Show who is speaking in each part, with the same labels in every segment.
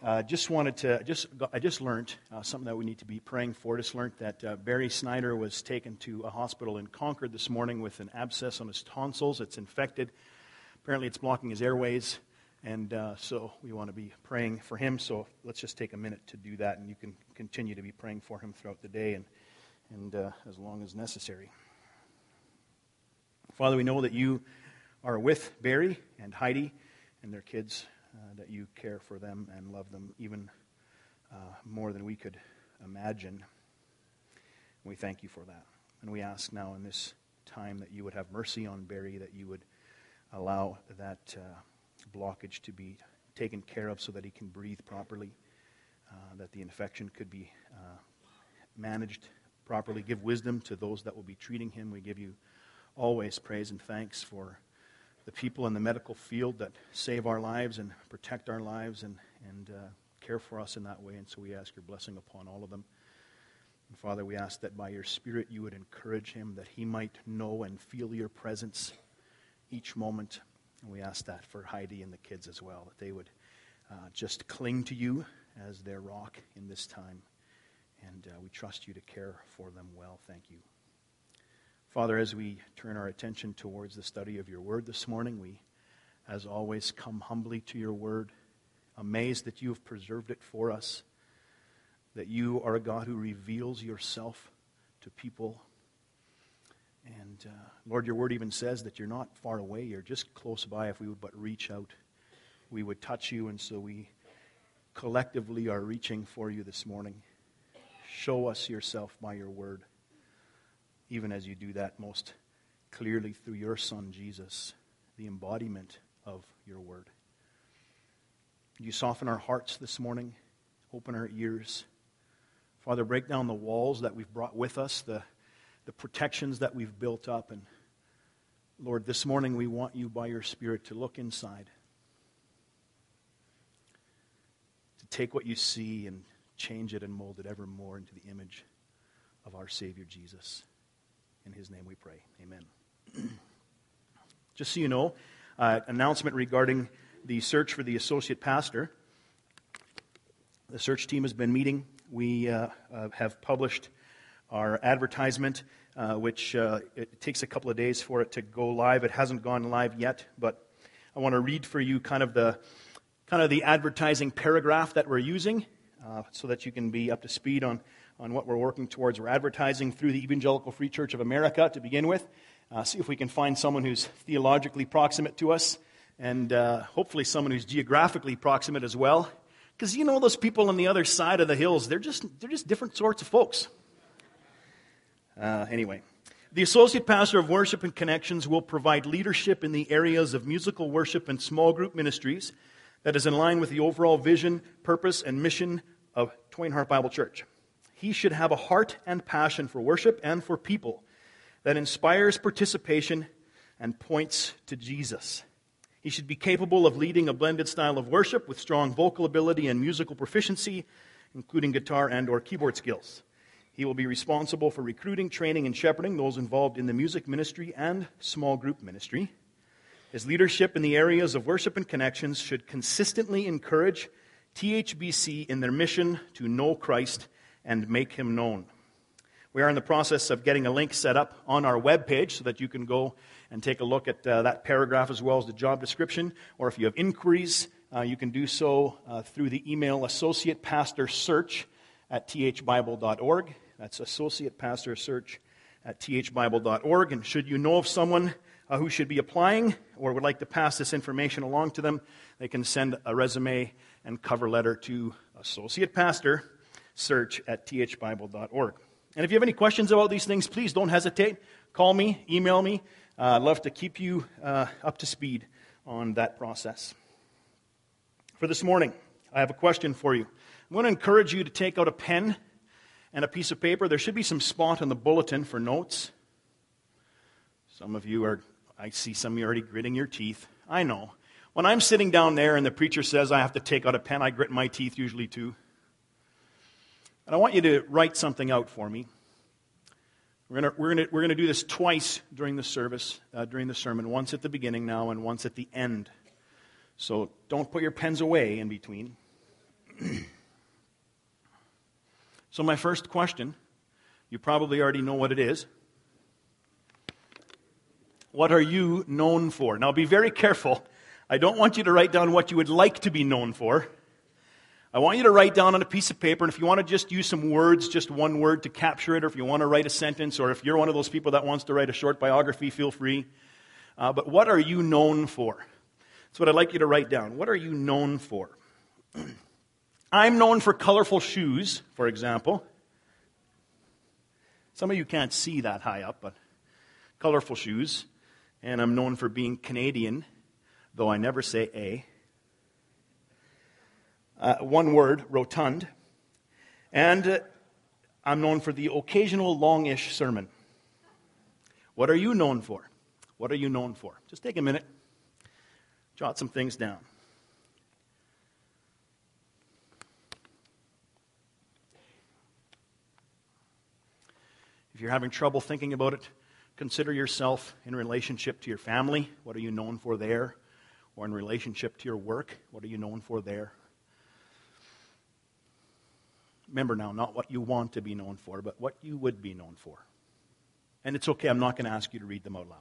Speaker 1: I just learned something that we need to be praying for. Just learned that Barry Snyder was taken to a hospital in Concord this morning with an abscess on his tonsils. It's infected. Apparently it's blocking his airways, and so we want to be praying for him. So let's just take a minute to do that, and you can continue to be praying for him throughout the day and as long as necessary. Father, we know that you are with Barry and Heidi and their kids, that you care for them and love them even more than we could imagine. And we thank you for that. And we ask now in this time that you would have mercy on Barry, that you would allow that blockage to be taken care of so that he can breathe properly, that the infection could be managed properly. Give wisdom to those that will be treating him. We give you always praise and thanks for the people in the medical field that save our lives and protect our lives and care for us in that way. And so we ask your blessing upon all of them. And Father, we ask that by your Spirit you would encourage him, that he might know and feel your presence each moment. And we ask that for Heidi and the kids as well, that they would just cling to you as their rock in this time. And we trust you to care for them well. Thank you. Father, as we turn our attention towards the study of your word this morning, we, as always, come humbly to your word, amazed that you have preserved it for us, that you are a God who reveals yourself to people. And Lord, your word even says that you're not far away, you're just close by. If we would but reach out, we would touch you. And so we collectively are reaching for you this morning. Show us yourself by your word, even as you do that most clearly through your Son, Jesus, the embodiment of your word. You soften our hearts this morning, open our ears. Father, break down the walls that we've brought with us, the protections that we've built up. And Lord, this morning we want you by your Spirit to look inside, to take what you see and change it and mold it ever more into the image of our Savior Jesus. In his name we pray. Amen. Just so you know, announcement regarding the search for the associate pastor. The search team has been meeting. We have published our advertisement, which it takes a couple of days for it to go live. It hasn't gone live yet, but I want to read for you kind of the advertising paragraph that we're using, so that you can be up to speed on what we're working towards. We're advertising through the Evangelical Free Church of America to begin with. See if we can find someone who's theologically proximate to us, and hopefully someone who's geographically proximate as well. Because you know those people on the other side of the hills, they're just different sorts of folks. Anyway, the Associate Pastor of Worship and Connections will provide leadership in the areas of musical worship and small group ministries that is in line with the overall vision, purpose, and mission of Twain Harte Bible Church. He should have a heart and passion for worship and for people that inspires participation and points to Jesus. He should be capable of leading a blended style of worship with strong vocal ability and musical proficiency, including guitar and or keyboard skills. He will be responsible for recruiting, training, and shepherding those involved in the music ministry and small group ministry. His leadership in the areas of worship and connections should consistently encourage THBC in their mission to know Christ and make him known. We are in the process of getting a link set up on our webpage so that you can go and take a look at that paragraph as well as the job description. Or if you have inquiries, you can do so through the email associatepastorsearch@thbible.org. That's associatepastorsearch@thbible.org. And should you know of someone who should be applying or would like to pass this information along to them, they can send a resume and cover letter to associatepastorsearch@thbible.org. And if you have any questions about these things, please don't hesitate. Call me, email me. I'd love to keep you up to speed on that process. For this morning, I have a question for you. I'm going to encourage you to take out a pen and a piece of paper. There should be some spot on the bulletin for notes. I see some of you already gritting your teeth. I know. When I'm sitting down there and the preacher says I have to take out a pen, I grit my teeth usually too. And I want you to write something out for me. We're going to do this twice during the service, during the sermon. Once at the beginning now and once at the end. So don't put your pens away in between. So my first question, you probably already know what it is. What are you known for? Now be very careful. I don't want you to write down what you would like to be known for. I want you to write down on a piece of paper, and if you want to just use some words, just one word to capture it, or if you want to write a sentence, or if you're one of those people that wants to write a short biography, feel free. But what are you known for? That's what I'd like you to write down. What are you known for? I'm known for colorful shoes, for example. Some of you can't see that high up, but colorful shoes. And I'm known for being Canadian, though I never say A. One word, rotund. And I'm known for the occasional longish sermon. What are you known for? What are you known for? Just take a minute. Jot some things down. If you're having trouble thinking about it, consider yourself in relationship to your family. What are you known for there? Or in relationship to your work. What are you known for there? Remember now, not what you want to be known for, but what you would be known for. And it's okay, I'm not going to ask you to read them out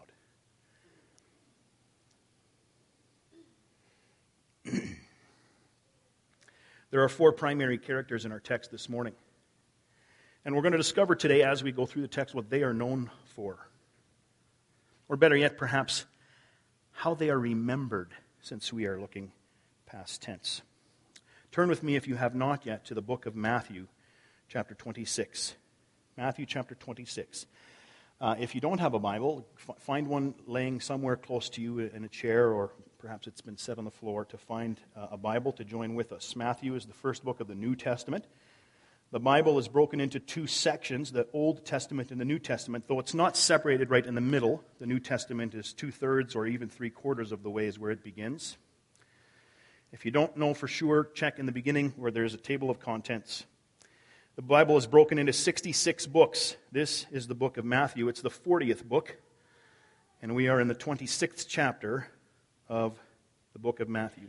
Speaker 1: loud. There are 4 primary characters in our text this morning. And we're going to discover today as we go through the text what they are known for. Or better yet, perhaps, how they are remembered, since we are looking past tense. Turn with me, if you have not yet, to the book of Matthew, chapter 26. Matthew chapter 26. If you don't have a Bible, find one laying somewhere close to you in a chair, or perhaps it's been set on the floor, to find a Bible to join with us. Matthew is the first book of the New Testament. The Bible is broken into 2 sections, the Old Testament and the New Testament, though it's not separated right in the middle. The New Testament is 2/3 or even 3/4 of the way is where it begins. If you don't know for sure, check in the beginning where there's a table of contents. The Bible is broken into 66 books. This is the book of Matthew. It's the 40th book, and we are in the 26th chapter of the book of Matthew.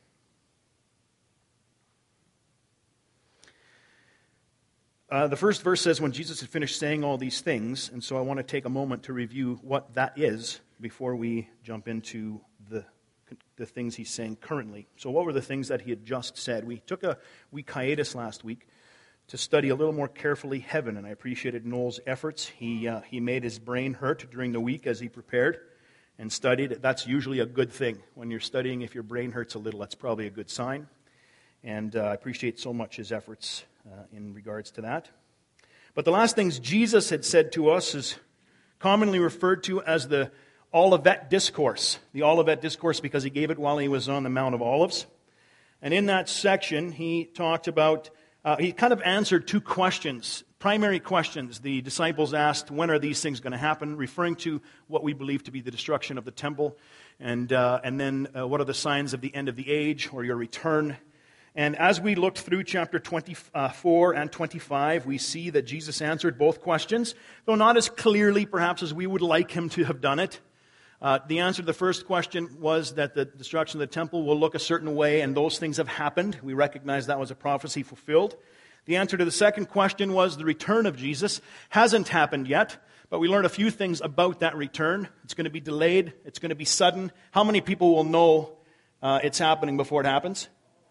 Speaker 1: The first verse says, when Jesus had finished saying all these things, and so I want to take a moment to review what that is before we jump into the things he's saying currently. So what were the things that he had just said? We took a week hiatus last week to study a little more carefully heaven, and I appreciated Noel's efforts. He made his brain hurt during the week as he prepared and studied. That's usually a good thing. When you're studying, if your brain hurts a little, that's probably a good sign. And I appreciate so much his efforts in regards to that. But the last things Jesus had said to us is commonly referred to as the Olivet Discourse. The Olivet Discourse because he gave it while he was on the Mount of Olives. And in that section, he talked about, he kind of answered 2 questions, primary questions. The disciples asked, when are these things going to happen? Referring to what we believe to be the destruction of the temple. And then what are the signs of the end of the age or your return? And as we looked through chapter 24 and 25, we see that Jesus answered both questions, though not as clearly perhaps as we would like him to have done it. The answer to the first question was that the destruction of the temple will look a certain way, and those things have happened. We recognize that was a prophecy fulfilled. The answer to the second question was the return of Jesus hasn't happened yet, but we learned a few things about that return. It's going to be delayed. It's going to be sudden. How many people will know it's happening before it happens?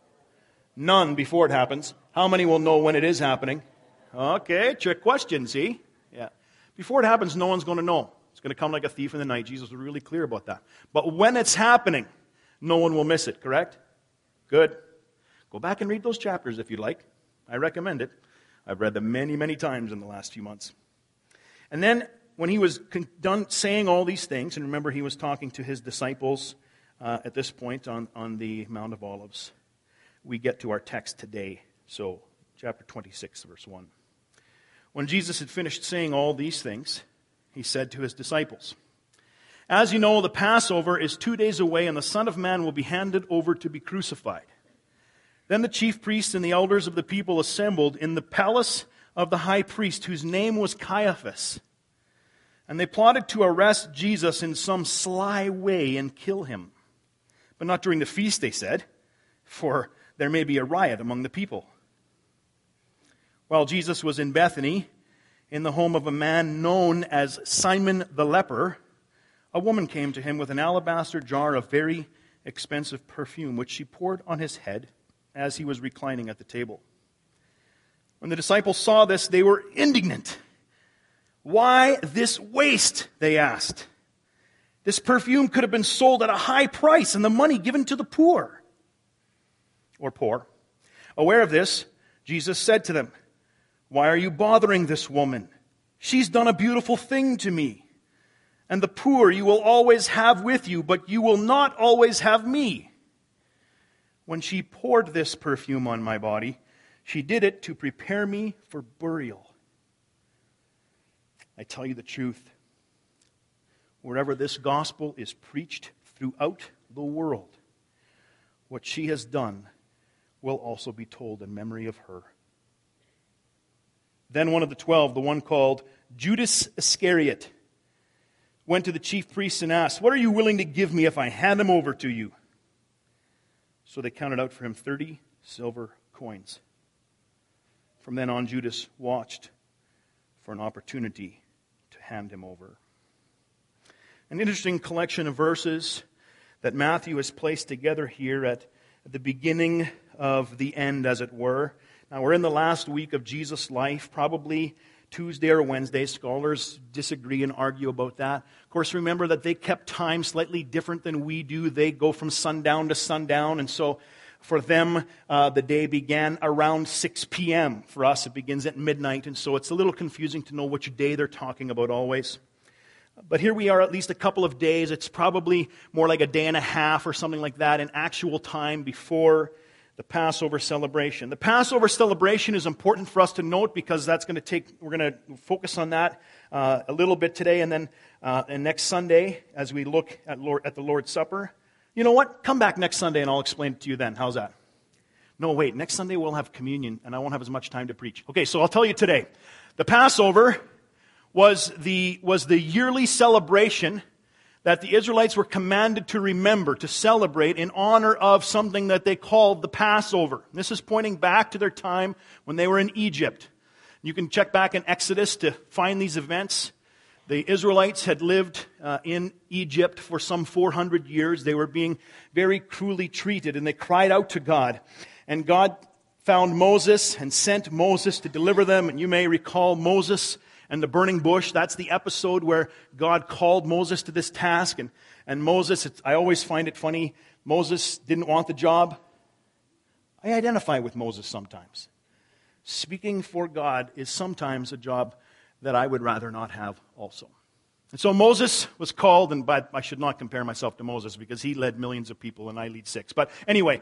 Speaker 1: None before it happens. How many will know when it is happening? Okay, trick question, see? Yeah. Before it happens, no one's going to know. It's going to come like a thief in the night. Jesus was really clear about that. But when it's happening, no one will miss it, correct? Good. Go back and read those chapters if you'd like. I recommend it. I've read them many, many times in the last few months. And then when he was done saying all these things, and remember he was talking to his disciples at this point on the Mount of Olives, we get to our text today. So, chapter 26, verse 1. When Jesus had finished saying all these things, he said to his disciples, "As you know, the Passover is 2 days away, and the Son of Man will be handed over to be crucified." Then the chief priests and the elders of the people assembled in the palace of the high priest, whose name was Caiaphas. And they plotted to arrest Jesus in some sly way and kill him. But not during the feast, they said, for there may be a riot among the people." While Jesus was in Bethany, in the home of a man known as Simon the leper, a woman came to him with an alabaster jar of very expensive perfume, which she poured on his head as he was reclining at the table. When the disciples saw this, they were indignant. "Why this waste?" they asked. "This perfume could have been sold at a high price and the money given to the poor." Or poor. Aware of this, Jesus said to them, "Why are you bothering this woman? She's done a beautiful thing to me. And the poor you will always have with you, but you will not always have me. When she poured this perfume on my body, she did it to prepare me for burial. I tell you the truth, wherever this gospel is preached throughout the world, what she has done will also be told in memory of her." Then one of the 12, the one called Judas Iscariot, went to the chief priests and asked, "What are you willing to give me if I hand him over to you?" So they counted out for him 30 silver coins. From then on, Judas watched for an opportunity to hand him over. An interesting collection of verses that Matthew has placed together here at the beginning of the end, as it were. Now, we're in the last week of Jesus' life, probably Tuesday or Wednesday. Scholars disagree and argue about that. Of course, remember that they kept time slightly different than we do. They go from sundown to sundown, and so for them, the day began around 6 p.m. For us, it begins at midnight, and so it's a little confusing to know which day they're talking about always. But here we are at least a couple of days. It's probably more like a day and a half or something like that in actual time before the Passover celebration. The Passover celebration is important for us to note because we're going to focus on that a little bit today, and then and next Sunday as we look at the Lord's Supper. You know what? Come back next Sunday and I'll explain it to you then. How's that? No, wait. Next Sunday we'll have communion and I won't have as much time to preach. Okay, so I'll tell you today. The Passover was the yearly celebration that the Israelites were commanded to remember, to celebrate in honor of something that they called the Passover. This is pointing back to their time when they were in Egypt. You can check back in Exodus to find these events. The Israelites had lived in Egypt for some 400 years. They were being very cruelly treated, and they cried out to God. And God found Moses and sent Moses to deliver them. And you may recall Moses and the burning bush. That's the episode where God called Moses to this task. And Moses, I always find it funny, Moses didn't want the job. I identify with Moses sometimes. Speaking for God is sometimes a job that I would rather not have also. And so Moses was called, but I should not compare myself to Moses because he led millions of people and I lead 6. But anyway,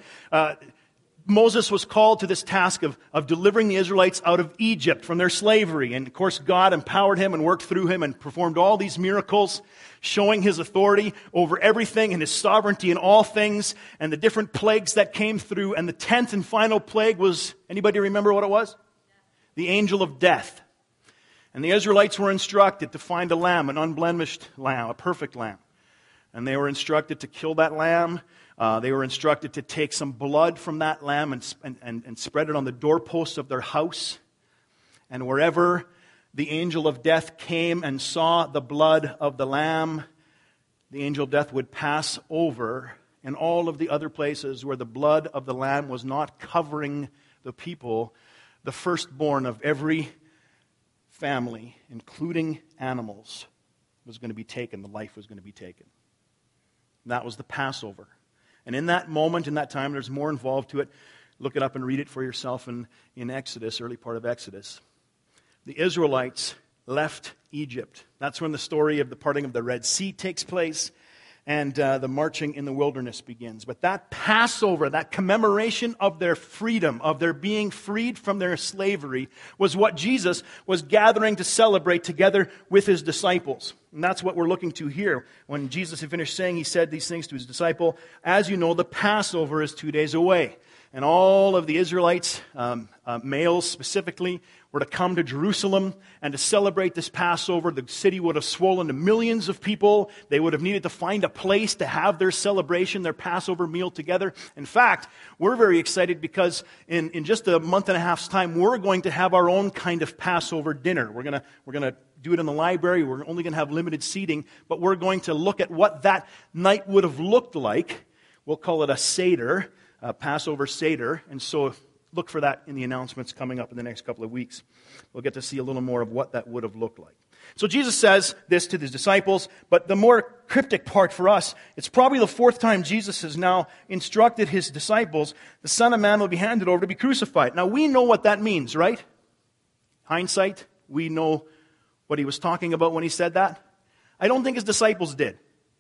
Speaker 1: Moses was called to this task of delivering the Israelites out of Egypt from their slavery. And of course, God empowered him and worked through him and performed all these miracles, showing his authority over everything and his sovereignty in all things and the different plagues that came through. And the 10th and final plague was, anybody remember what it was? The angel of death. And the Israelites were instructed to find a lamb, an unblemished lamb, a perfect lamb. And they were instructed to kill that lamb. They were instructed to take some blood from that lamb and spread it on the doorposts of their house. And wherever the angel of death came and saw the blood of the lamb, the angel of death would pass over. In all of the other places where the blood of the lamb was not covering the people, the firstborn of every family, including animals, was going to be taken. The life was going to be taken. And that was the Passover. And in that moment, in that time, there's more involved to it. Look it up and read it for yourself in Exodus, early part of Exodus. The Israelites left Egypt. That's when the story of the parting of the Red Sea takes place and the marching in the wilderness begins. But that Passover, that commemoration of their freedom, of their being freed from their slavery, was what Jesus was gathering to celebrate together with his disciples. And that's what we're looking to here. When Jesus had finished saying, he said these things to his disciple, "As you know, the Passover is 2 days away." and all of the Israelites, males specifically, were to come to Jerusalem and to celebrate this Passover. The city would have swollen to millions of people. They would have needed to find a place to have their celebration, their Passover meal together. In fact, we're very excited because in just a month and a half's time, we're going to have our own kind of Passover dinner. We're going to do it in the library. We're only going to have limited seating, but we're going to look at what that night would have looked like. We'll call it a Seder, a Passover Seder, and so look for that in the announcements coming up in the next couple of weeks. We'll get to see a little more of what that would have looked like. So Jesus says this to his disciples, but the more cryptic part for us, it's probably the fourth time Jesus has now instructed his disciples, the Son of Man will be handed over to be crucified. Now we know what that means, right? Hindsight, we know what he was talking about when he said that. I don't think his disciples did.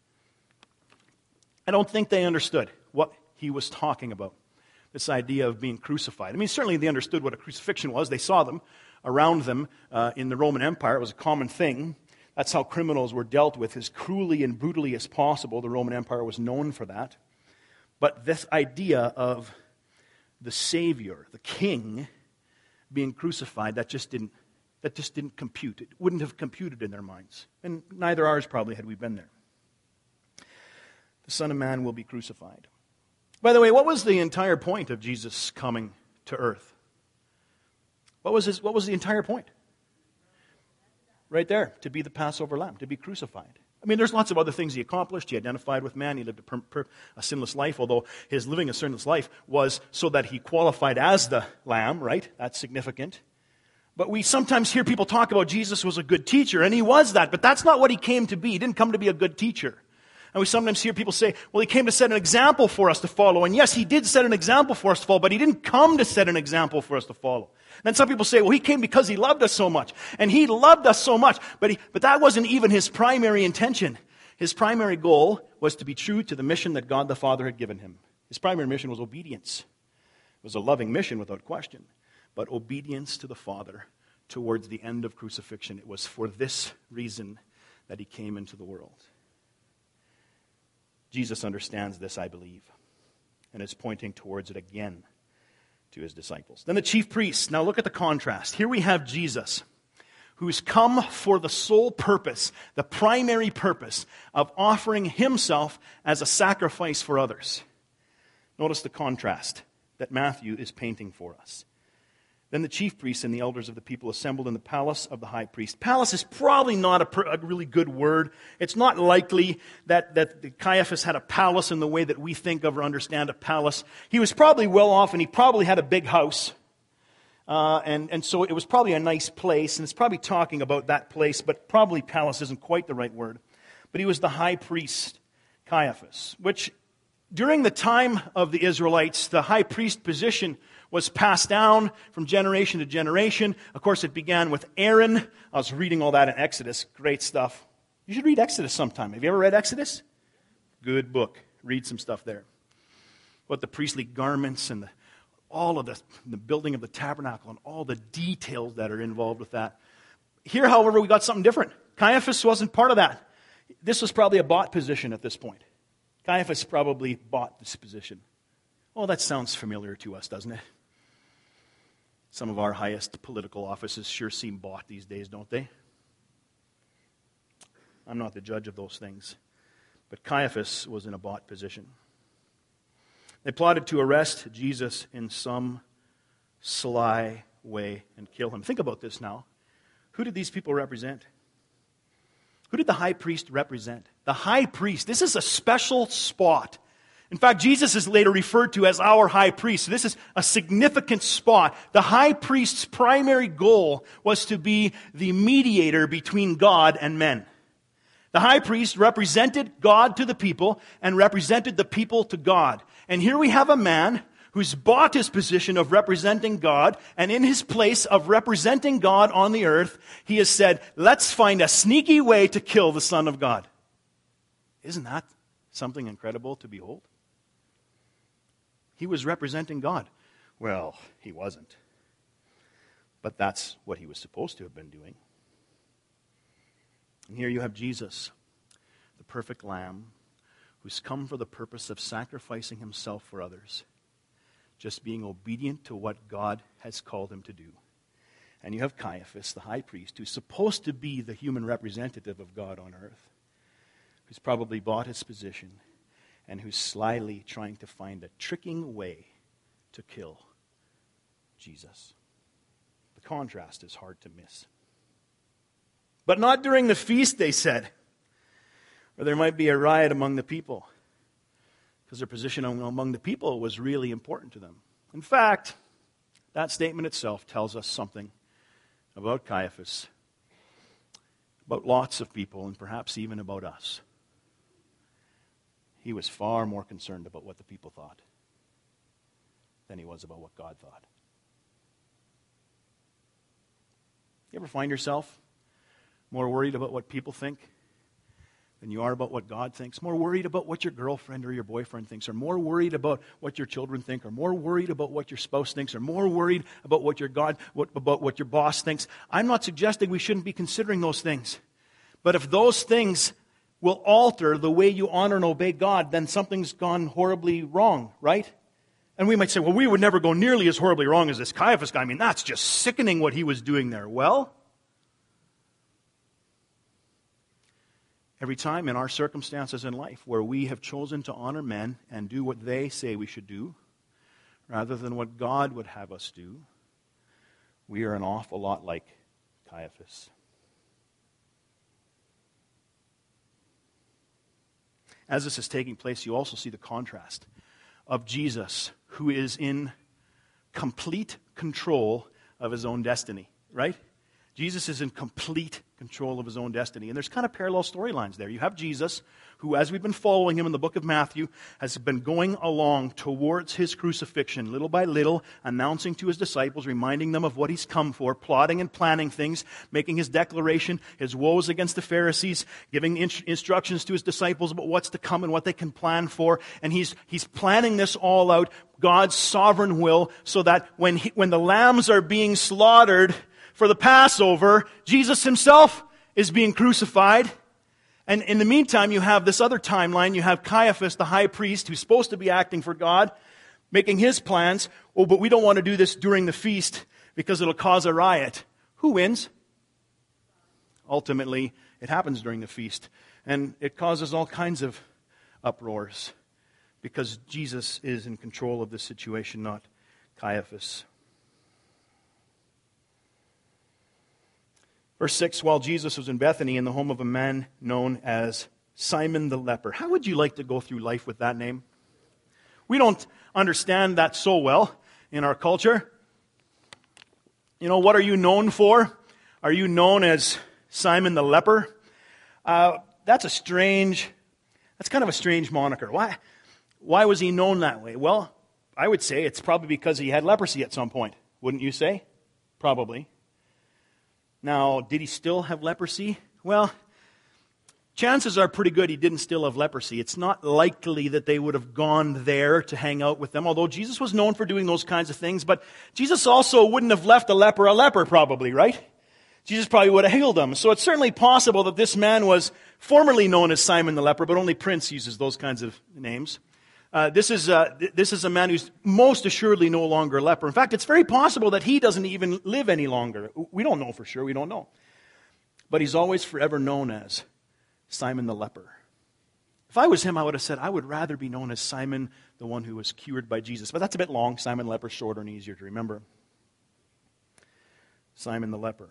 Speaker 1: I don't think they understood what he was talking about. This idea of being crucified. I mean, certainly they understood what a crucifixion was. They saw them around them in the Roman Empire. It was a common thing. That's how criminals were dealt with, as cruelly and brutally as possible. The Roman Empire was known for that. But this idea of the Savior, the King, being crucified, that just didn't compute. It wouldn't have computed in their minds. And neither ours probably had we been there. The Son of Man will be crucified. By the way, what was the entire point of Jesus coming to earth? What was the entire point? Right there, to be the Passover lamb, to be crucified. I mean, there's lots of other things he accomplished. He identified with man. He lived a sinless life, although his living a sinless life was so that he qualified as the lamb, right? That's significant. But we sometimes hear people talk about Jesus was a good teacher, and he was that, but that's not what he came to be. He didn't come to be a good teacher. And we sometimes hear people say, well, he came to set an example for us to follow. And yes, he did set an example for us to follow, but he didn't come to set an example for us to follow. Then some people say, well, he came because he loved us so much. And he loved us so much, but that wasn't even his primary intention. His primary goal was to be true to the mission that God the Father had given him. His primary mission was obedience. It was a loving mission without question, but obedience to the Father towards the end of crucifixion. It was for this reason that he came into the world. Jesus understands this, I believe, and is pointing towards it again to his disciples. Then the chief priests. Now look at the contrast. Here we have Jesus, who's come for the sole purpose, the primary purpose of offering himself as a sacrifice for others. Notice the contrast that Matthew is painting for us. Then the chief priests and the elders of the people assembled in the palace of the high priest. Palace is probably not a really good word. It's not likely that Caiaphas had a palace in the way that we think of or understand a palace. He was probably well off, and he probably had a big house. And so it was probably a nice place, and it's probably talking about that place, but probably palace isn't quite the right word. But he was the high priest, Caiaphas, which during the time of the Israelites, the high priest position was passed down from generation to generation. Of course, it began with Aaron. I was reading all that in Exodus. Great stuff. You should read Exodus sometime. Have you ever read Exodus? Good book. Read some stuff there. About the priestly garments and all of the building of the tabernacle and all the details that are involved with that. Here, however, we got something different. Caiaphas wasn't part of that. This was probably a bought position at this point. Caiaphas probably bought this position. Oh, that sounds familiar to us, doesn't it? Some of our highest political offices sure seem bought these days, don't they? I'm not the judge of those things. But Caiaphas was in a bought position. They plotted to arrest Jesus in some sly way and kill him. Think about this now. Who did these people represent? Who did the high priest represent? The high priest. This is a special spot. In fact, Jesus is later referred to as our high priest. So this is a significant spot. The high priest's primary goal was to be the mediator between God and men. The high priest represented God to the people and represented the people to God. And here we have a man who's bought his position of representing God, and in his place of representing God on the earth, he has said, let's find a sneaky way to kill the Son of God. Isn't that something incredible to behold? He was representing God. Well, he wasn't. But that's what he was supposed to have been doing. And here you have Jesus, the perfect Lamb, who's come for the purpose of sacrificing himself for others. just being obedient to what God has called him to do. And you have Caiaphas, the high priest, who's supposed to be the human representative of God on earth, who's probably bought his position, and who's slyly trying to find a tricking way to kill Jesus. The contrast is hard to miss. But not during the feast, they said, or there might be a riot among the people, because their position among the people was really important to them. In fact, that statement itself tells us something about Caiaphas, about lots of people, and perhaps even about us. He was far more concerned about what the people thought than he was about what God thought. You ever find yourself more worried about what people think than you are about what God thinks? More worried about what your girlfriend or your boyfriend thinks, or more worried about what your children think, or more worried about what your spouse thinks, or more worried about what your boss thinks? I'm not suggesting we shouldn't be considering those things. But if those things will alter the way you honor and obey God, then something's gone horribly wrong, right? And we might say, well, we would never go nearly as horribly wrong as this Caiaphas guy. I mean, that's just sickening what he was doing there. Well, every time in our circumstances in life where we have chosen to honor men and do what they say we should do, rather than what God would have us do, we are an awful lot like Caiaphas. As this is taking place, you also see the contrast of Jesus, who is in complete control of his own destiny, right? Jesus is in complete control of his own destiny. And there's kind of parallel storylines there. You have Jesus, who, as we've been following him in the book of Matthew, has been going along towards his crucifixion, little by little, announcing to his disciples, reminding them of what he's come for, plotting and planning things, making his declaration, his woes against the Pharisees, giving instructions to his disciples about what's to come and what they can plan for. And he's planning this all out, God's sovereign will, so that when the lambs are being slaughtered for the Passover, Jesus himself is being crucified. And in the meantime, you have this other timeline. You have Caiaphas, the high priest, who's supposed to be acting for God, making his plans. Oh, but we don't want to do this during the feast because it'll cause a riot. Who wins? Ultimately, it happens during the feast. And it causes all kinds of uproars because Jesus is in control of this situation, not Caiaphas. Verse 6, while Jesus was in Bethany in the home of a man known as Simon the leper. How would you like to go through life with that name? We don't understand that so well in our culture. You know, what are you known for? Are you known as Simon the leper? That's kind of a strange moniker. Why was he known that way? Well, I would say it's probably because he had leprosy at some point. Wouldn't you say? Probably. Now, did he still have leprosy? Well, chances are pretty good he didn't still have leprosy. It's not likely that they would have gone there to hang out with them, although Jesus was known for doing those kinds of things. But Jesus also wouldn't have left a leper probably, right? Jesus probably would have healed him. So it's certainly possible that this man was formerly known as Simon the leper, but only Prince uses those kinds of names. This is a man who's most assuredly no longer a leper. In fact, it's very possible that he doesn't even live any longer. We don't know for sure. We don't know. But he's always forever known as Simon the leper. If I was him, I would have said, I would rather be known as Simon, the one who was cured by Jesus. But that's a bit long. Simon the leper, shorter and easier to remember. Simon the leper.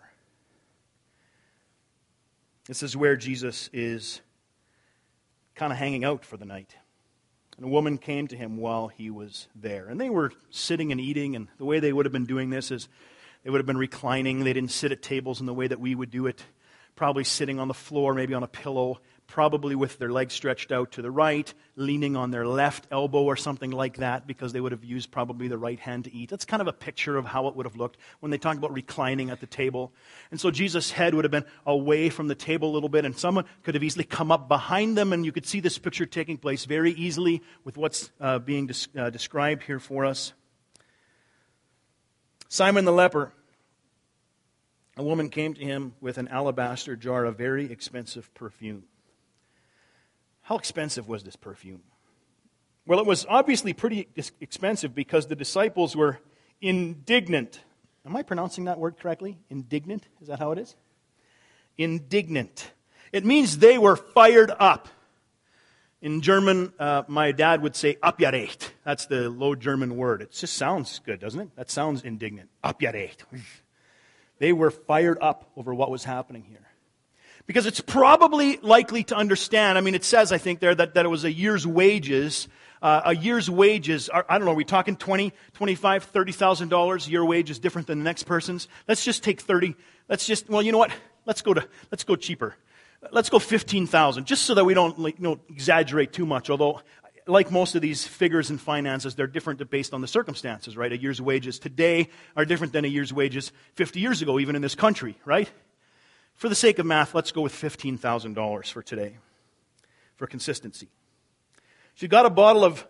Speaker 1: This is where Jesus is kind of hanging out for the night. And a woman came to him while he was there. And they were sitting and eating, and the way they would have been doing this is they would have been reclining. They didn't sit at tables in the way that we would do it. Probably sitting on the floor, maybe on a pillow, probably with their legs stretched out to the right, leaning on their left elbow or something like that, because they would have used probably the right hand to eat. That's kind of a picture of how it would have looked when they talk about reclining at the table. And so Jesus' head would have been away from the table a little bit, and someone could have easily come up behind them, and you could see this picture taking place very easily with what's being described here for us. Simon the leper. A woman came to him with an alabaster jar of very expensive perfume. How expensive was this perfume? Well, it was obviously pretty expensive because the disciples were indignant. Am I pronouncing that word correctly? Indignant? Is that how it is? Indignant. It means they were fired up. In German, my dad would say "abgeregt." That's the Low German word. It just sounds good, doesn't it? That sounds indignant. Abgeregt. They were fired up over what was happening here. Because it's probably likely to understand, it says, I think there, that it was a year's wages. A year's wages, I don't know, are we talking $20,000, $25,000, $30,000? Your wage is different than the next person's. Let's just take 30. Well, you know what? Let's go cheaper. Let's go 15,000, just so that we don't exaggerate too much. Although, like most of these figures in finances, they're different based on the circumstances, right? A year's wages today are different than a year's wages 50 years ago, even in this country, right? For the sake of math, let's go with $15,000 for today, for consistency. She got a bottle of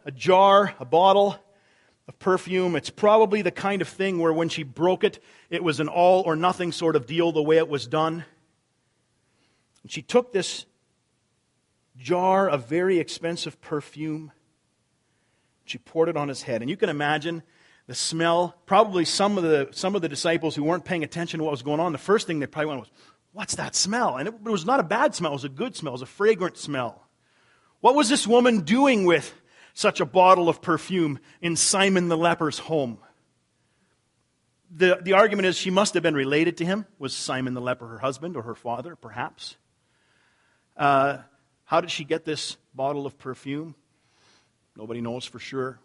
Speaker 1: perfume. It's probably the kind of thing where when she broke it, it was an all or nothing sort of deal the way it was done. And she took this jar of very expensive perfume. She poured it on his head. And you can imagine the smell. Probably some of the disciples who weren't paying attention to what was going on, the first thing they probably went was, "What's that smell?" And it was not a bad smell. It was a good smell. It was a fragrant smell. What was this woman doing with such a bottle of perfume in Simon the leper's home? The argument is she must have been related to him. Was Simon the leper her husband or her father, perhaps? How did she get this bottle of perfume? Nobody knows for sure.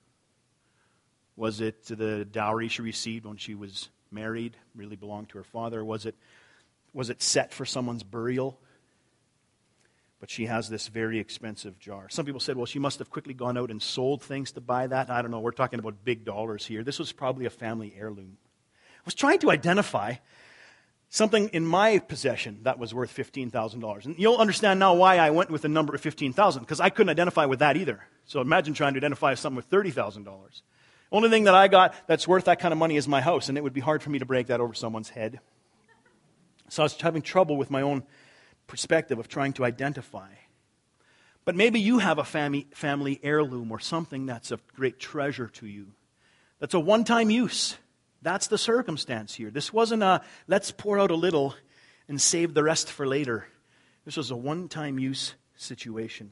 Speaker 1: Was it the dowry she received when she was married, really belonged to her father? Was it set for someone's burial? But she has this very expensive jar. Some people said, well, she must have quickly gone out and sold things to buy that. I don't know. We're talking about big dollars here. This was probably a family heirloom. I was trying to identify something in my possession that was worth $15,000. And you'll understand now why I went with the number of $15,000, because I couldn't identify with that either. So imagine trying to identify something with $30,000. Only thing that I got that's worth that kind of money is my house, and it would be hard for me to break that over someone's head. So I was having trouble with my own perspective of trying to identify. But maybe you have a family heirloom or something that's of great treasure to you. That's a one-time use. That's the circumstance here. This wasn't a, let's pour out a little and save the rest for later. This was a one-time use situation.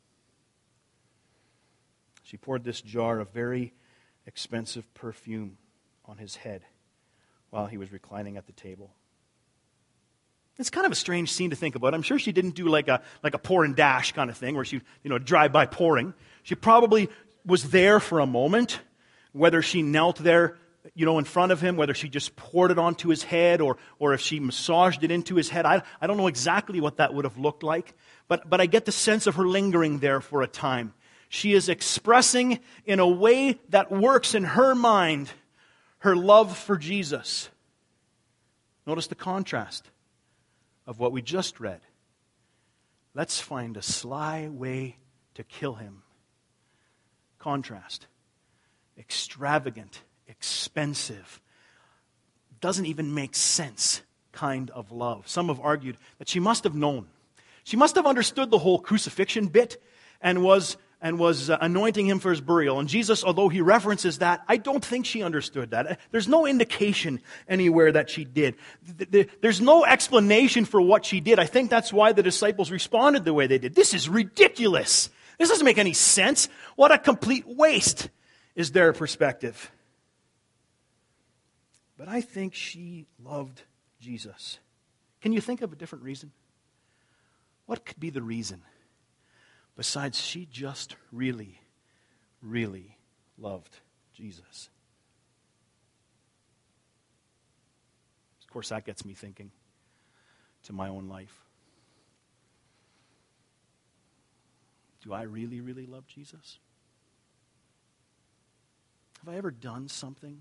Speaker 1: She poured this jar of very expensive perfume on his head while he was reclining at the table. It's kind of a strange scene to think about. I'm sure she didn't do like a pour and dash kind of thing where she, drive-by pouring. She probably was there for a moment, whether she knelt there, in front of him, whether she just poured it onto his head or if she massaged it into his head. I don't know exactly what that would have looked like, but I get the sense of her lingering there for a time. She is expressing in a way that works in her mind her love for Jesus. Notice the contrast of what we just read. Let's find a sly way to kill him. Contrast. Extravagant, expensive, doesn't even make sense kind of love. Some have argued that she must have known. She must have understood the whole crucifixion bit and was anointing him for his burial. And Jesus, although he references that, I don't think she understood that. There's no indication anywhere that she did. There's no explanation for what she did. I think that's why the disciples responded the way they did. This is ridiculous. This doesn't make any sense. What a complete waste is their perspective. But I think she loved Jesus. Can you think of a different reason? What could be the reason? Besides, she just really, really loved Jesus. Of course, that gets me thinking to my own life. Do I really, really love Jesus? Have I ever done something?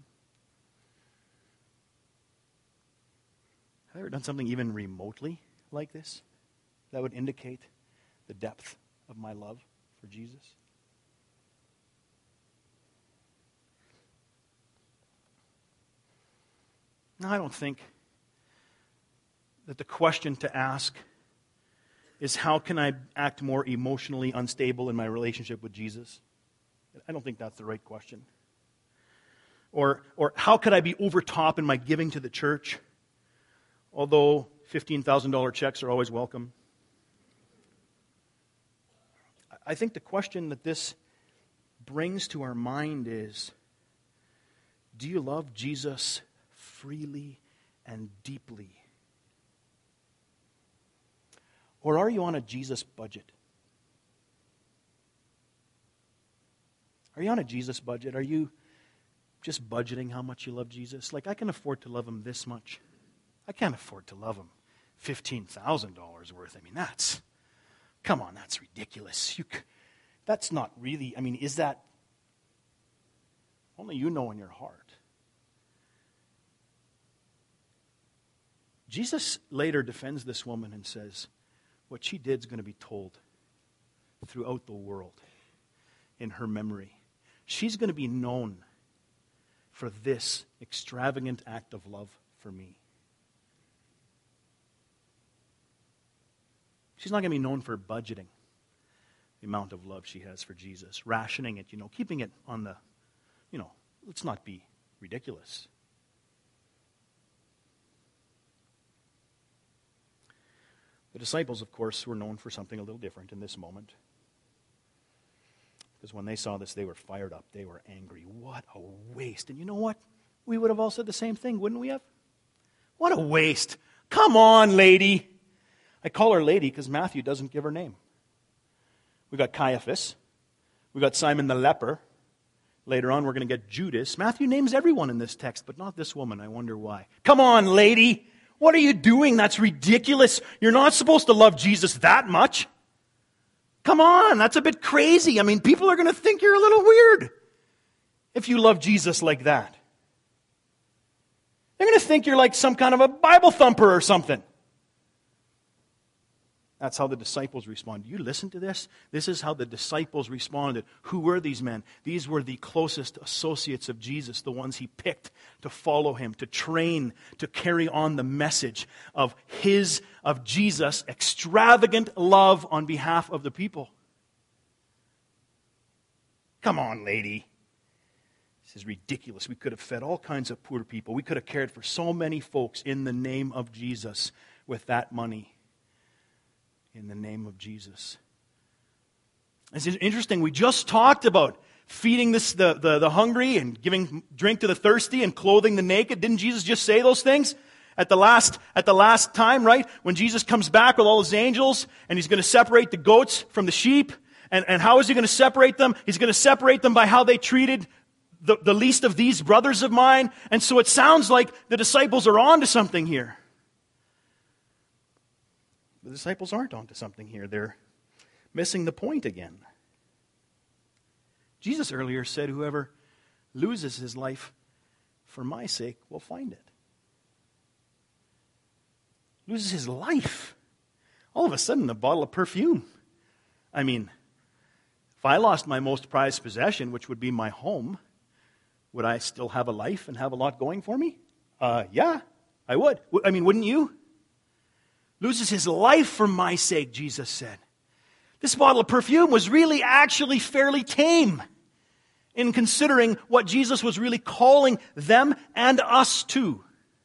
Speaker 1: Have I ever done something even remotely like this that would indicate the depth of my love for Jesus? Now, I don't think that the question to ask is how can I act more emotionally unstable in my relationship with Jesus? I don't think that's the right question. Or how could I be over top in my giving to the church? Although $15,000 checks are always welcome. I think the question that this brings to our mind is, do you love Jesus freely and deeply? Or are you on a Jesus budget? Are you on a Jesus budget? Are you just budgeting how much you love Jesus? Like, I can afford to love him this much. I can't afford to love him $15,000 worth. I mean, that's ridiculous. That's not really, is that, only you know in your heart. Jesus later defends this woman and says, what she did is going to be told throughout the world in her memory. She's going to be known for this extravagant act of love for me. She's not going to be known for budgeting the amount of love she has for Jesus, rationing it, keeping it on the, let's not be ridiculous. The disciples, of course, were known for something a little different in this moment. Because when they saw this, they were fired up. They were angry. What a waste. And you know what? We would have all said the same thing, wouldn't we have? What a waste. Come on, lady. I call her lady because Matthew doesn't give her name. We got Caiaphas. We got Simon the leper. Later on, we're going to get Judas. Matthew names everyone in this text, but not this woman. I wonder why. Come on, lady. What are you doing? That's ridiculous. You're not supposed to love Jesus that much. Come on, that's a bit crazy. People are going to think you're a little weird if you love Jesus like that. They're going to think you're like some kind of a Bible thumper or something. That's how the disciples responded. You listen to this? This is how the disciples responded. Who were these men? These were the closest associates of Jesus, the ones he picked to follow him, to train, to carry on the message of Jesus' extravagant love on behalf of the people. Come on, lady. This is ridiculous. We could have fed all kinds of poor people. We could have cared for so many folks in the name of Jesus with that money. In the name of Jesus. It's interesting. We just talked about feeding the hungry and giving drink to the thirsty and clothing the naked. Didn't Jesus just say those things at the last time, right? When Jesus comes back with all his angels and he's going to separate the goats from the sheep. And how is he going to separate them? He's going to separate them by how they treated the least of these brothers of mine. And so it sounds like the disciples are on to something here. The disciples aren't onto something here. They're missing the point again. Jesus earlier said, whoever loses his life for my sake will find it. Loses his life. All of a sudden, a bottle of perfume. If I lost my most prized possession, which would be my home, would I still have a life and have a lot going for me? Yeah, I would. Wouldn't you? Loses his life for my sake, Jesus said. This bottle of perfume was really actually fairly tame in considering what Jesus was really calling them and us to.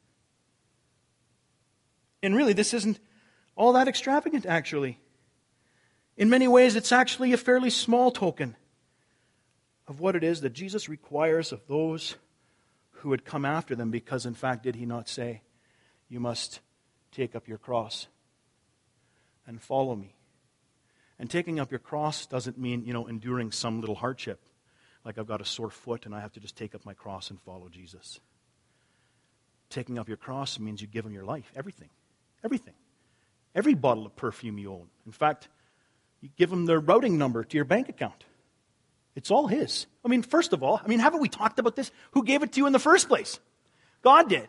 Speaker 1: And really, this isn't all that extravagant, actually. In many ways, it's actually a fairly small token of what it is that Jesus requires of those who would come after them, because, in fact, did he not say, you must take up your cross and follow me. And taking up your cross doesn't mean, enduring some little hardship. Like I've got a sore foot and I have to just take up my cross and follow Jesus. Taking up your cross means you give him your life. Everything. Everything. Every bottle of perfume you own. In fact, you give him the routing number to your bank account. It's all his. First of all, haven't we talked about this? Who gave it to you in the first place? God did.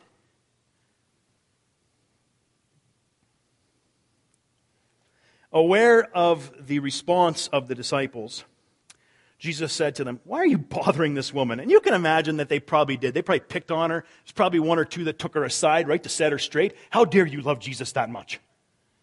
Speaker 1: Aware of the response of the disciples, Jesus said to them, why are you bothering this woman? And you can imagine that they probably did. They probably picked on her. There's probably one or two that took her aside, right, to set her straight. How dare you love Jesus that much?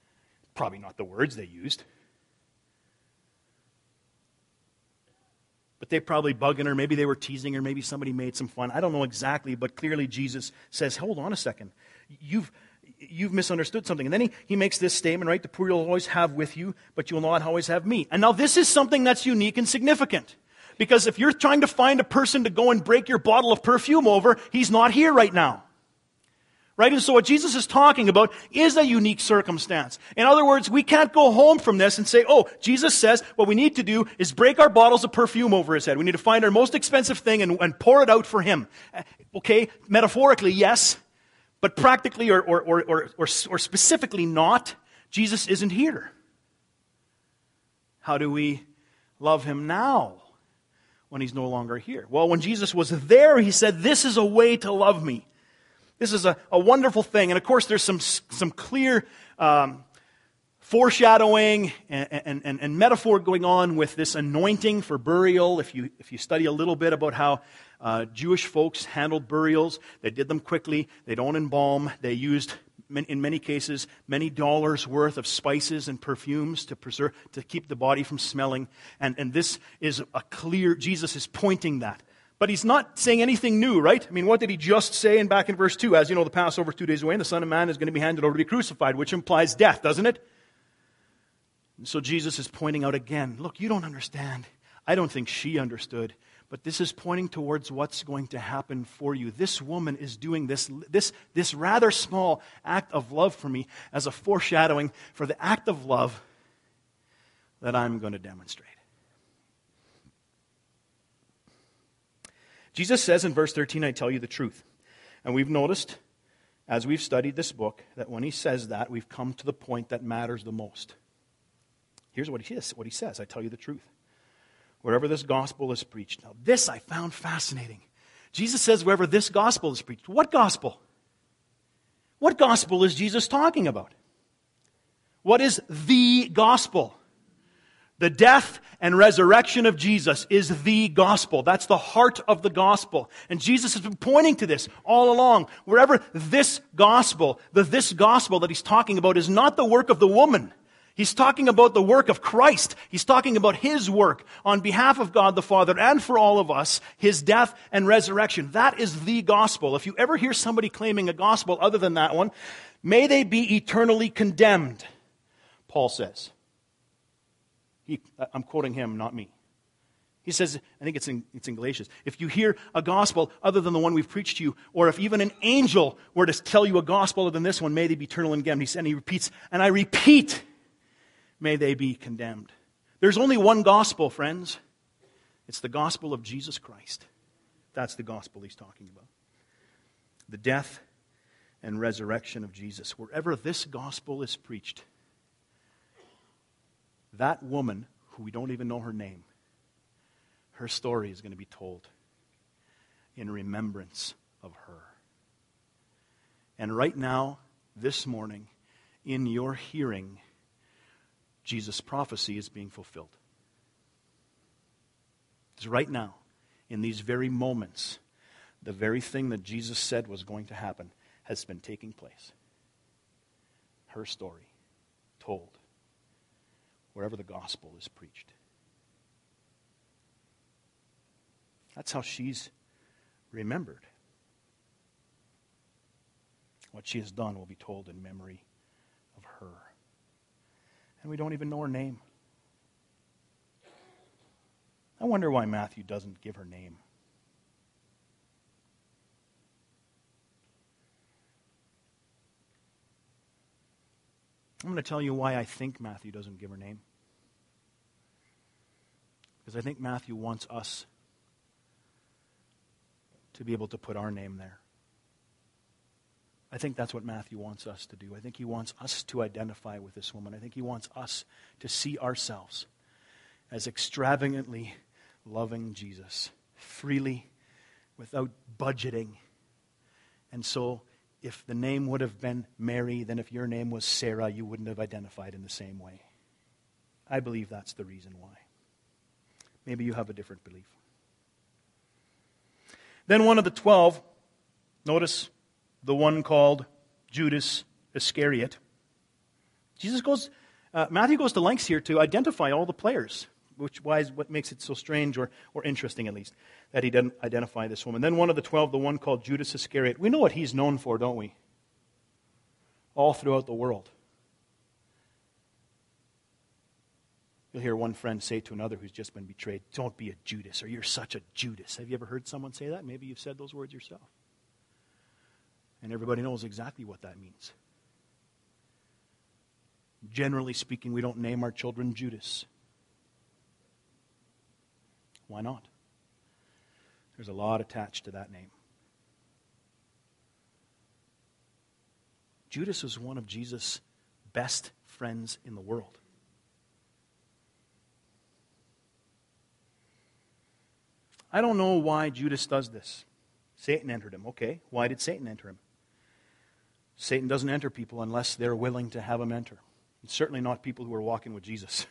Speaker 1: Probably not the words they used. But they probably bugging her. Maybe they were teasing her. Maybe somebody made some fun. I don't know exactly, but clearly Jesus says, hold on a second. You've misunderstood something. And then he makes this statement, right? The poor you'll always have with you, but you'll not always have me. And now this is something that's unique and significant. Because if you're trying to find a person to go and break your bottle of perfume over, he's not here right now. Right? And so what Jesus is talking about is a unique circumstance. In other words, we can't go home from this and say, oh, Jesus says what we need to do is break our bottles of perfume over his head. We need to find our most expensive thing and pour it out for him. Okay? Metaphorically, yes. But practically or specifically not. Jesus isn't here. How do we love him now when he's no longer here? Well, when Jesus was there, he said, this is a way to love me. This is a wonderful thing. And of course, there's some clear foreshadowing and metaphor going on with this anointing for burial. If you study a little bit about how Jewish folks handled burials, they did them quickly. They don't embalm. They used, in many cases, many dollars worth of spices and perfumes to keep the body from smelling. And this is a clear, Jesus is pointing that. But he's not saying anything new, right? I mean, what did he just say back in verse 2? As you know, the Passover is 2 days away, and the Son of Man is going to be handed over to be crucified, which implies death, doesn't it? And so Jesus is pointing out again, look, you don't understand. I don't think she understood. But this is pointing towards what's going to happen for you. This woman is doing this rather small act of love for me as a foreshadowing for the act of love that I'm going to demonstrate. Jesus says in verse 13, I tell you the truth. And we've noticed, as we've studied this book, that when he says that, we've come to the point that matters the most. Here's what he says, I tell you the truth. Wherever this gospel is preached. Now this I found fascinating. Jesus says wherever this gospel is preached. What gospel? What gospel is Jesus talking about? What is the gospel? The death and resurrection of Jesus is the gospel. That's the heart of the gospel. And Jesus has been pointing to this all along. Wherever this gospel that he's talking about is not the work of the woman. He's talking about the work of Christ. He's talking about his work on behalf of God the Father and for all of us, his death and resurrection. That is the gospel. If you ever hear somebody claiming a gospel other than that one, may they be eternally condemned, Paul says. I'm quoting him, not me. He says, I think it's in Galatians, if you hear a gospel other than the one we've preached to you, or if even an angel were to tell you a gospel other than this one, may they be eternally condemned. And he repeats, and I repeat, may they be condemned. There's only one gospel, friends. It's the gospel of Jesus Christ. That's the gospel he's talking about. The death and resurrection of Jesus. Wherever this gospel is preached, that woman, who we don't even know her name, her story is going to be told in remembrance of her. And right now, this morning, in your hearing, Jesus' prophecy is being fulfilled. It's right now, in these very moments, the very thing that Jesus said was going to happen has been taking place. Her story told wherever the gospel is preached. That's how she's remembered. What she has done will be told in memory of her. And we don't even know her name. I wonder why Matthew doesn't give her name. I'm going to tell you why I think Matthew doesn't give her name. Because I think Matthew wants us to be able to put our name there. I think that's what Matthew wants us to do. I think he wants us to identify with this woman. I think he wants us to see ourselves as extravagantly loving Jesus, freely, without budgeting. And so, if the name would have been Mary, then if your name was Sarah, you wouldn't have identified in the same way. I believe that's the reason why. Maybe you have a different belief. Then one of the 12, notice the one called Judas Iscariot. Matthew goes to lengths here to identify all the players. what makes it so strange or interesting, at least, that he didn't identify this woman. Then one of the 12, the one called Judas Iscariot. We know what he's known for, don't we? All throughout the world. You'll hear one friend say to another who's just been betrayed, "Don't be a Judas," or "You're such a Judas." Have you ever heard someone say that? Maybe you've said those words yourself. And everybody knows exactly what that means. Generally speaking, we don't name our children Judas. Why not? There's a lot attached to that name. Judas was one of Jesus' best friends in the world. I don't know why Judas does this. Satan entered him. Okay, why did Satan enter him? Satan doesn't enter people unless they're willing to have him enter. It's certainly not people who are walking with Jesus.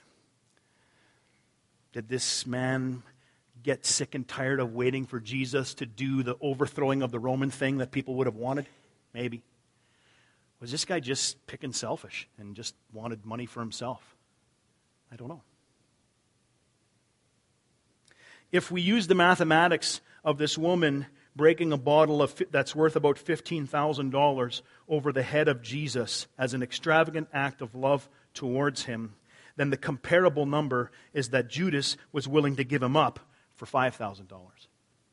Speaker 1: Did this man get sick and tired of waiting for Jesus to do the overthrowing of the Roman thing that people would have wanted? Maybe. Was this guy just picking selfish and just wanted money for himself? I don't know. If we use the mathematics of this woman breaking a bottle that's worth about $15,000 over the head of Jesus as an extravagant act of love towards him, then the comparable number is that Judas was willing to give him up for $5,000.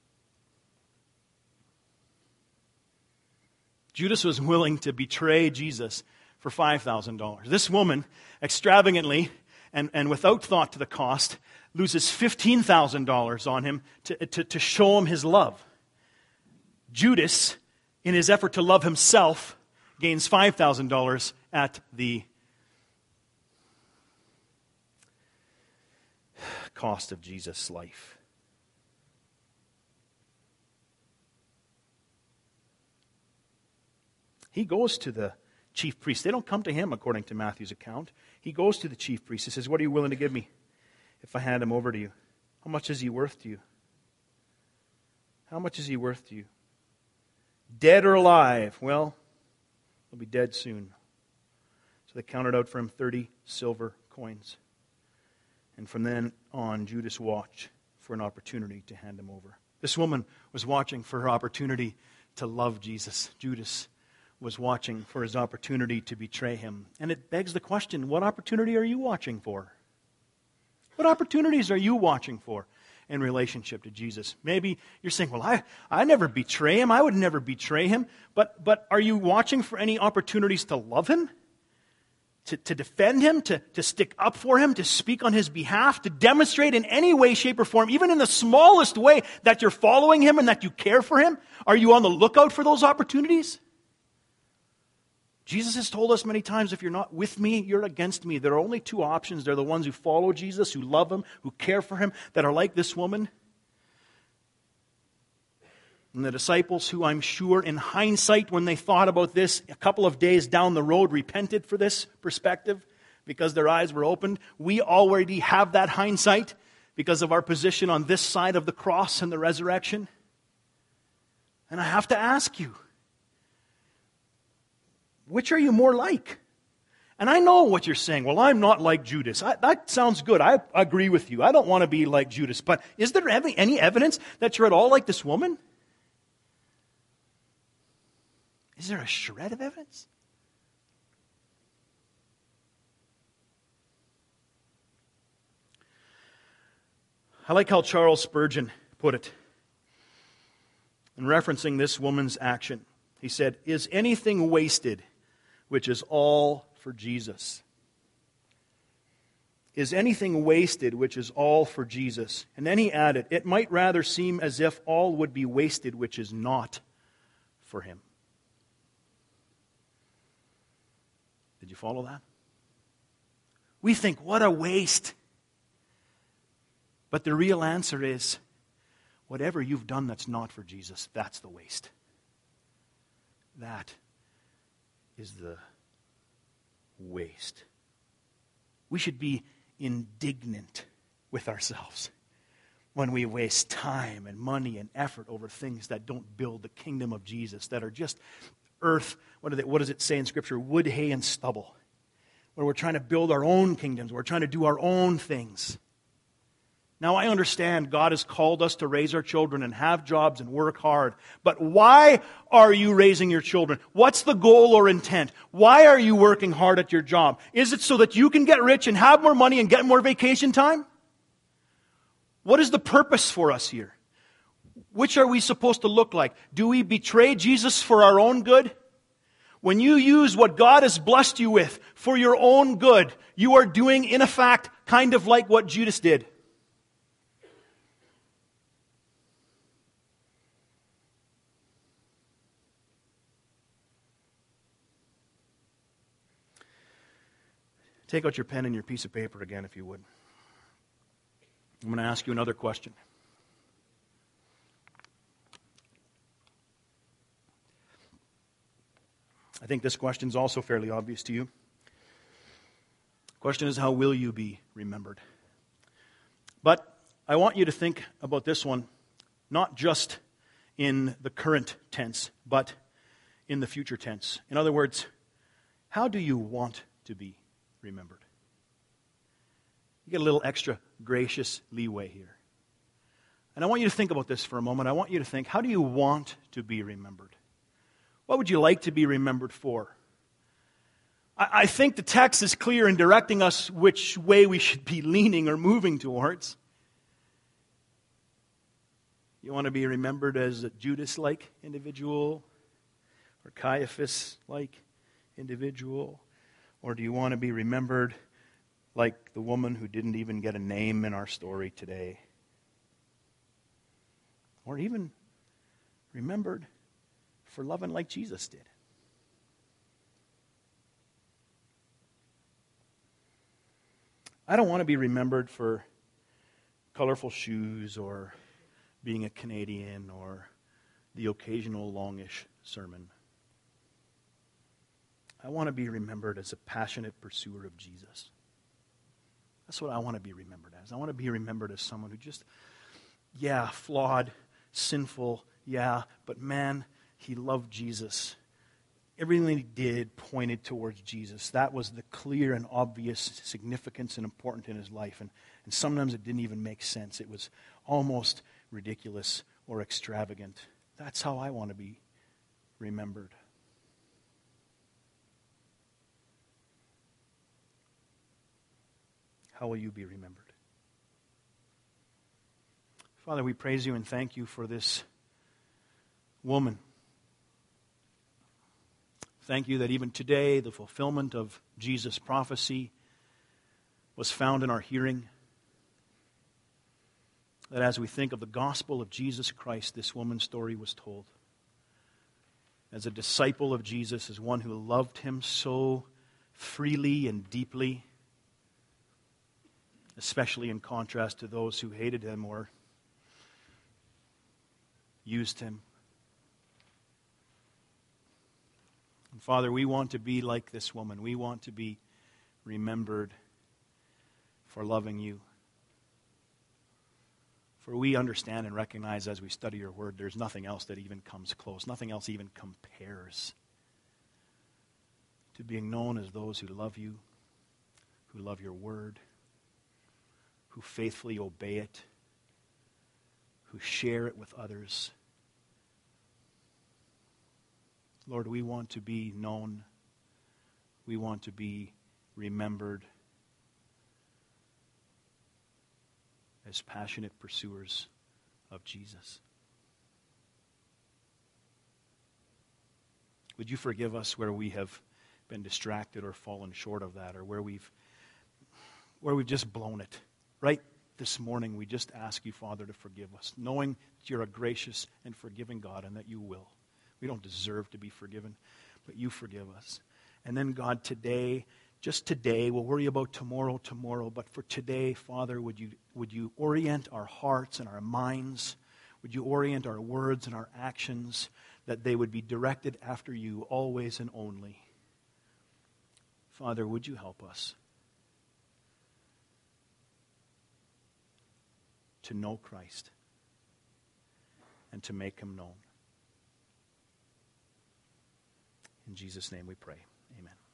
Speaker 1: Judas was willing to betray Jesus for $5,000. This woman, extravagantly and without thought to the cost, loses $15,000 on him to show him his love. Judas, in his effort to love himself, gains $5,000 at the cost of Jesus' life. He goes to the chief priest. They don't come to him, according to Matthew's account. He goes to the chief priest. He says, "What are you willing to give me if I hand him over to you? How much is he worth to you? How much is he worth to you? Dead or alive?" Well, he'll be dead soon. So they counted out for him 30 silver coins. And from then on, Judas watched for an opportunity to hand him over. This woman was watching for her opportunity to love Jesus. Judas was watching for his opportunity to betray him. And it begs the question, what opportunity are you watching for? What opportunities are you watching for in relationship to Jesus? Maybe you're saying, "Well, I never betray him. I would never betray him." But are you watching for any opportunities to love him? To defend him? To stick up for him? To speak on his behalf? To demonstrate in any way, shape, or form, even in the smallest way, that you're following him and that you care for him? Are you on the lookout for those opportunities? Jesus has told us many times, if you're not with me, you're against me. There are only two options. They're the ones who follow Jesus, who love him, who care for him, that are like this woman. And the disciples, who I'm sure in hindsight, when they thought about this a couple of days down the road, repented for this perspective because their eyes were opened. We already have that hindsight because of our position on this side of the cross and the resurrection. And I have to ask you, which are you more like? And I know what you're saying. "Well, I'm not like Judas." That sounds good. I agree with you. I don't want to be like Judas. But is there any evidence that you're at all like this woman? Is there a shred of evidence? I like how Charles Spurgeon put it in referencing this woman's action. He said, "Is anything wasted which is all for Jesus?" Is anything wasted which is all for Jesus? And then he added, "It might rather seem as if all would be wasted which is not for him." Did you follow that? We think, what a waste. But the real answer is, whatever you've done that's not for Jesus, that's the waste. That is the waste. We should be indignant with ourselves when we waste time and money and effort over things that don't build the kingdom of Jesus, that are just earth, what does it say in Scripture? Wood, hay, and stubble. Where we're trying to build our own kingdoms, we're trying to do our own things. Now, I understand God has called us to raise our children and have jobs and work hard. But why are you raising your children? What's the goal or intent? Why are you working hard at your job? Is it so that you can get rich and have more money and get more vacation time? What is the purpose for us here? Which are we supposed to look like? Do we betray Jesus for our own good? When you use what God has blessed you with for your own good, you are doing, in effect, kind of like what Judas did. Take out your pen and your piece of paper again, if you would. I'm going to ask you another question. I think this question is also fairly obvious to you. The question is, how will you be remembered? But I want you to think about this one, not just in the current tense, but in the future tense. In other words, how do you want to be remembered? You get a little extra gracious leeway here. And I want you to think about this for a moment. I want you to think, how do you want to be remembered? What would you like to be remembered for? I think the text is clear in directing us which way we should be leaning or moving towards. You want to be remembered as a Judas-like individual or Caiaphas-like individual? Or do you want to be remembered like the woman who didn't even get a name in our story today? Or even remembered for loving like Jesus did? I don't want to be remembered for colorful shoes or being a Canadian or the occasional longish sermon. I want to be remembered as a passionate pursuer of Jesus. That's what I want to be remembered as. I want to be remembered as someone who just, flawed, sinful, but man, he loved Jesus. Everything he did pointed towards Jesus. That was the clear and obvious significance and important in his life. And sometimes it didn't even make sense. It was almost ridiculous or extravagant. That's how I want to be remembered. How will you be remembered? Father, we praise you and thank you for this woman. Thank you that even today the fulfillment of Jesus' prophecy was found in our hearing. That as we think of the gospel of Jesus Christ, this woman's story was told. As a disciple of Jesus, as one who loved him so freely and deeply, especially in contrast to those who hated him or used him. And Father, we want to be like this woman. We want to be remembered for loving you. For we understand and recognize as we study your word, there's nothing else that even comes close. Nothing else even compares to being known as those who love you, who love your word, who faithfully obey it, who share it with others. Lord, we want to be known. We want to be remembered as passionate pursuers of Jesus. Would you forgive us where we have been distracted or fallen short of that, or where we've just blown it? Right this morning, we just ask you, Father, to forgive us, knowing that you're a gracious and forgiving God and that you will. We don't deserve to be forgiven, but you forgive us. And then, God, today, just today, we'll worry about tomorrow, but for today, Father, would you orient our hearts and our minds? Would you orient our words and our actions that they would be directed after you always and only? Father, would you help us to know Christ and to make him known? In Jesus' name we pray. Amen.